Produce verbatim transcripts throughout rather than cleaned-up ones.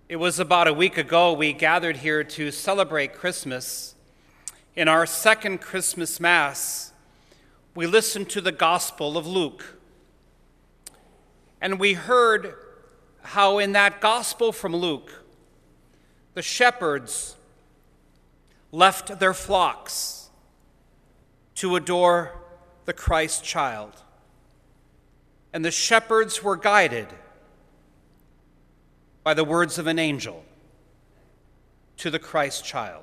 It was about a week ago we gathered here to celebrate Christmas. In our second Christmas Mass, we listened to the Gospel of Luke. And we heard how in that Gospel from Luke, the shepherds left their flocks to adore the Christ child. And the shepherds were guided by the words of an angel to the Christ child.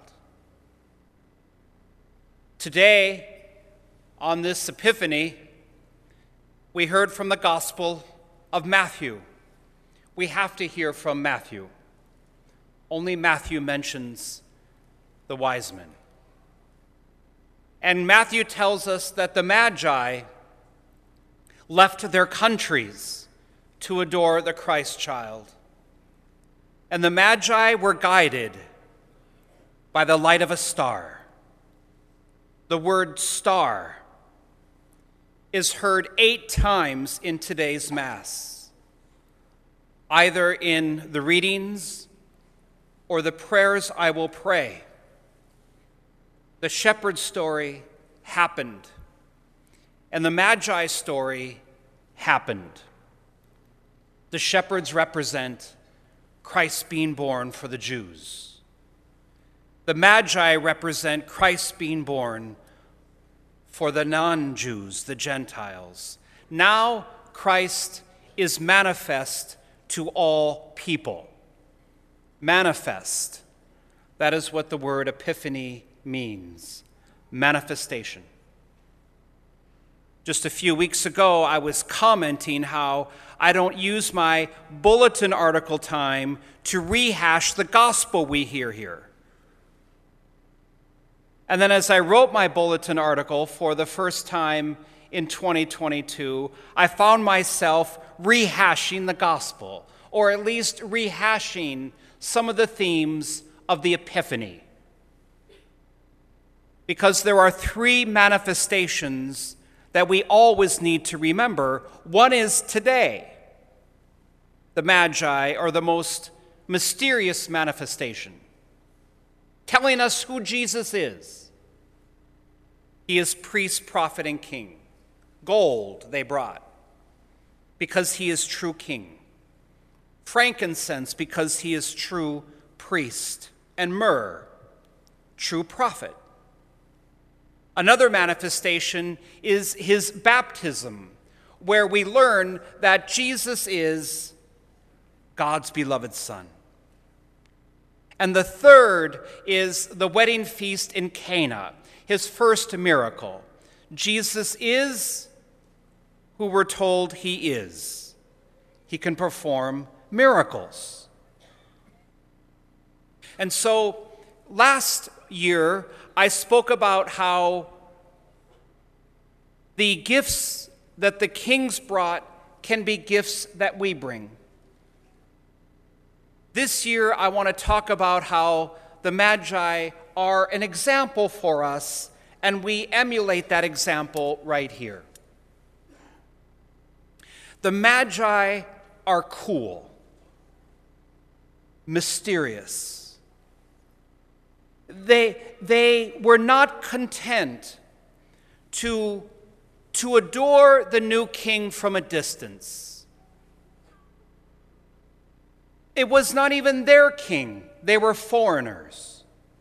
Today, on this Epiphany, we heard from the Gospel of Matthew. We have to hear from Matthew. Only Matthew mentions the wise men. And Matthew tells us that the Magi left their countries to adore the Christ child. And the Magi were guided by the light of a star. The word star is heard eight times in today's Mass, either in the readings or the prayers I will pray. The shepherd story happened, and the Magi story happened. The shepherds represent Christ being born for the Jews. The Magi represent Christ being born for the non-Jews, the Gentiles. Now Christ is manifest to all people. Manifest. That is what the word epiphany means. Manifestation. Just a few weeks ago, I was commenting how I don't use my bulletin article time to rehash the gospel we hear here. And then as I wrote my bulletin article for the first time in twenty twenty-two, I found myself rehashing the gospel, or at least rehashing some of the themes of the Epiphany. Because there are three manifestations that we always need to remember. One is today. The Magi are the most mysterious manifestation, telling us who Jesus is. He is priest, prophet, and king. Gold they brought because he is true king. Frankincense because he is true priest. And myrrh, true prophet. Another manifestation is his baptism, where we learn that Jesus is God's beloved Son. And the third is the wedding feast in Cana, his first miracle. Jesus is who we're told he is. He can perform miracles. And so last year, I spoke about how the gifts that the kings brought can be gifts that we bring. This year, I want to talk about how the Magi are an example for us, and we emulate that example right here. The Magi are cool, mysterious. They, they were not content to, to adore the new king from a distance. It was not even their king. They were foreigners.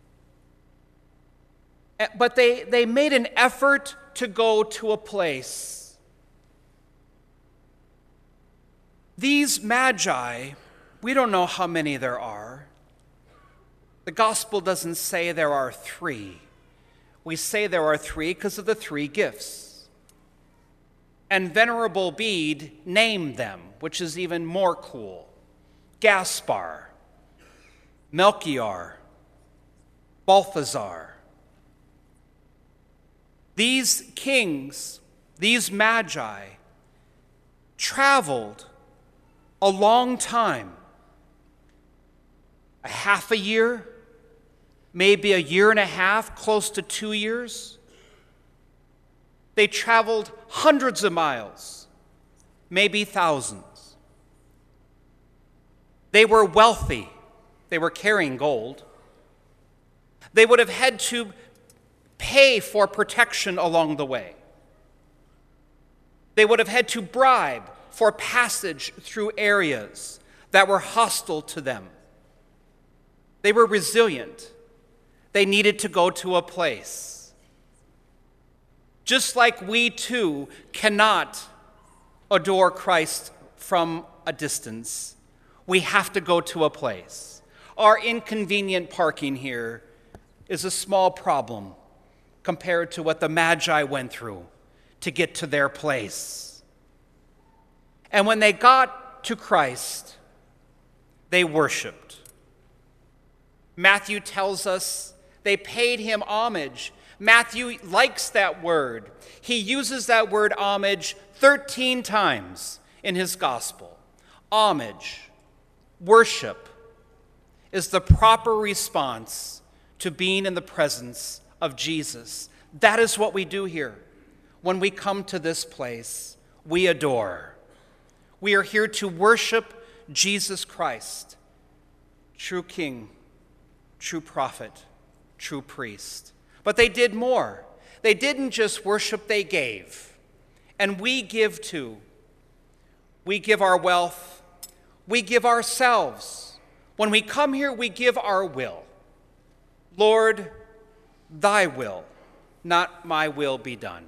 But they, they made an effort to go to a place. These Magi, we don't know how many there are. The gospel doesn't say there are three. We say there are three because of the three gifts. And Venerable Bede named them, which is even more cool. Gaspar, Melchior, Balthazar. These kings, these Magi, traveled a long time, a half a year, maybe a year and a half, close to two years. They traveled hundreds of miles, maybe thousands. They were wealthy. They were carrying gold. They would have had to pay for protection along the way. They would have had to bribe for passage through areas that were hostile to them. They were resilient. They needed to go to a place. Just like we too cannot adore Christ from a distance, we have to go to a place. Our inconvenient parking here is a small problem compared to what the Magi went through to get to their place. And when they got to Christ, they worshiped. Matthew tells us they paid him homage. Matthew likes that word. He uses that word homage thirteen times in his gospel. Homage, worship, is the proper response to being in the presence of Jesus. That is what we do here. When we come to this place, we adore. We are here to worship Jesus Christ, true King, true prophet, true priest. But they did more. They didn't just worship, they gave. And we give too. We give our wealth. We give ourselves. When we come here, we give our will. Lord, thy will, not my will, be done.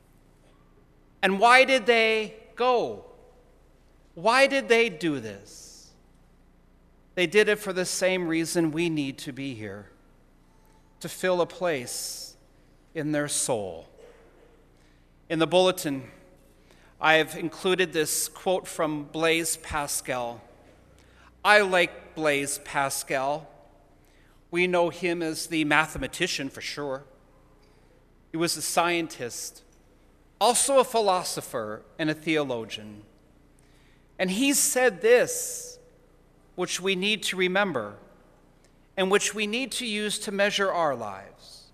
And why did they go? Why did they do this? They did it for the same reason we need to be here, to fill a place in their soul. In the bulletin, I have included this quote from Blaise Pascal. I like Blaise Pascal. We know him as the mathematician for sure. He was a scientist, also a philosopher and a theologian. And he said this, which we need to remember and which we need to use to measure our lives.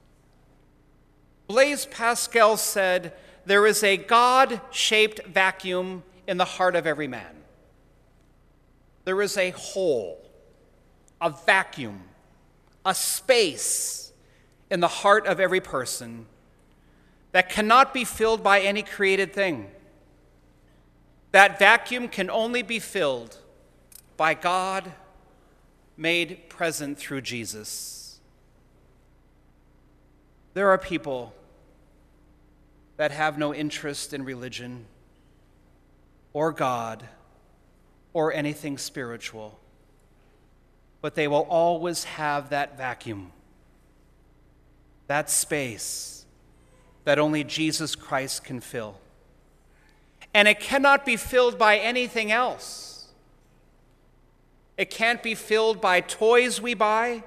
Blaise Pascal said, "There is a God-shaped vacuum in the heart of every man. There is a hole, a vacuum, a space in the heart of every person that cannot be filled by any created thing. That vacuum can only be filled by God made present through Jesus." There are people that have no interest in religion or God or anything spiritual, but they will always have that vacuum, that space that only Jesus Christ can fill. And it cannot be filled by anything else. It can't be filled by toys we buy,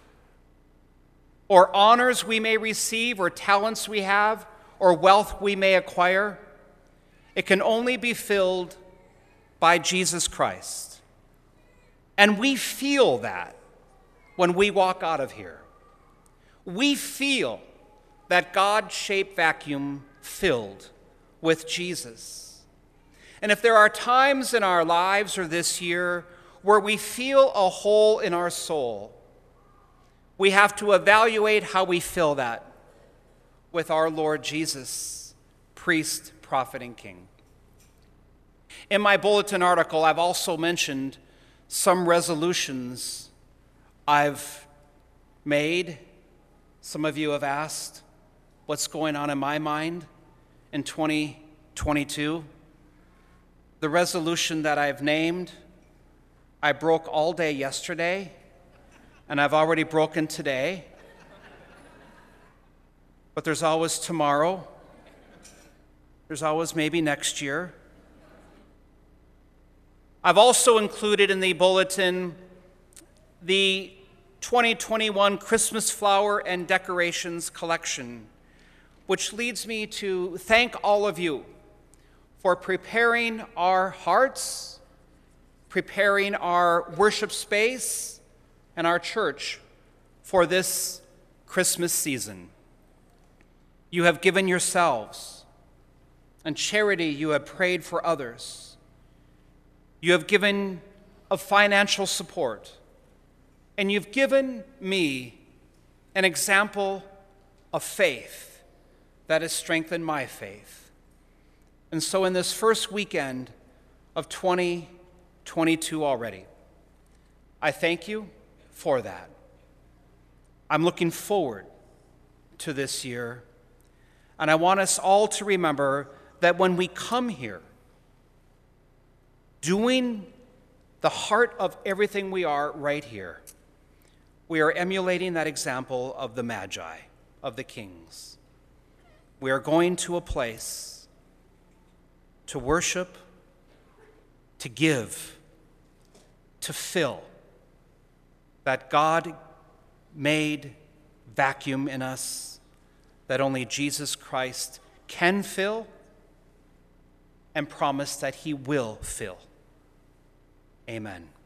or honors we may receive, or talents we have, or wealth we may acquire. It can only be filled by Jesus Christ. And we feel that when we walk out of here. We feel that God-shaped vacuum filled with Jesus. And if there are times in our lives or this year where we feel a hole in our soul, we have to evaluate how we fill that with our Lord Jesus, priest, prophet, and king. In my bulletin article, I've also mentioned some resolutions I've made. Some of you have asked what's going on in my mind in twenty twenty-two. The resolution that I've named, I broke all day yesterday, and I've already broken today. But there's always tomorrow. There's always maybe next year. I've also included in the bulletin the twenty twenty-one Christmas flower and decorations collection, which leads me to thank all of you for preparing our hearts, preparing our worship space, and our church for this Christmas season. You have given yourselves. In charity, you have prayed for others. You have given of financial support. And you've given me an example of faith that has strengthened my faith. And so in this first weekend of twenty twenty-two already, I thank you for that. I'm looking forward to this year, and I want us all to remember that when we come here, doing the heart of everything we are right here, we are emulating that example of the Magi, of the kings. We are going to a place to worship, to give, to fill that God made vacuum in us that only Jesus Christ can fill and promise that he will fill. Amen.